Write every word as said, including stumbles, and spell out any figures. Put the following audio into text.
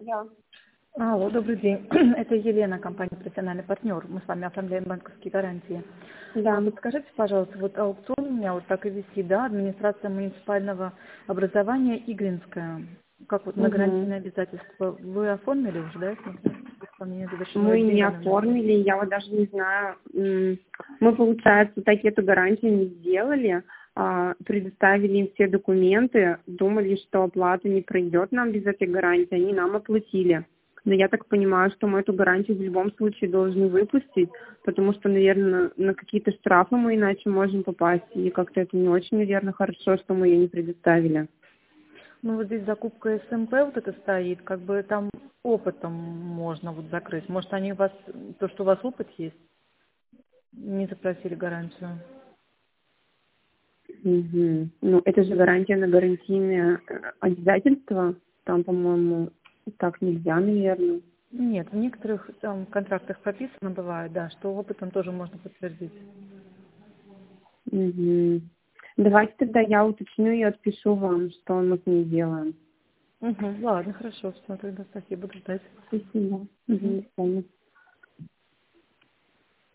Да. Алло, добрый день. Это Елена, компания «Профессиональный партнер». Мы с вами оформляем банковские гарантии. Да. А вот скажите, пожалуйста, вот аукцион у меня вот так и висит, да, администрация муниципального образования Игринская. Как вот на Угу. гарантийные обязательства. Вы оформили уже, да, я смотрю? Исполнение завершено. Мы Где не именно у нас? оформили, я вот даже не знаю. м, Мы, получается, так эту гарантию не сделали, а, предоставили им все документы, думали, что оплата не пройдет нам без этой гарантии, они нам оплатили. Но я так понимаю, что мы эту гарантию в любом случае должны выпустить, потому что, наверное, на какие-то штрафы мы иначе можем попасть, и как-то это не очень, наверное, хорошо, что мы ее не предоставили. Ну вот здесь закупка СМП вот это стоит, как бы там опытом можно вот закрыть. Может они у вас, то, что у вас опыт есть, не запросили гарантию? Мгм. Ну, это же гарантия на гарантийные э, обязательства. Там, по-моему, так нельзя, наверное. Нет, в некоторых там контрактах прописано бывает, да, что опытом тоже можно подтвердить. Мгм. Давайте тогда я уточню и отпишу вам, что мы с ней делаем. Угу, ладно, хорошо, все, тогда спасибо, буду ждать. Спасибо. Мгм. Мгм. До свидания.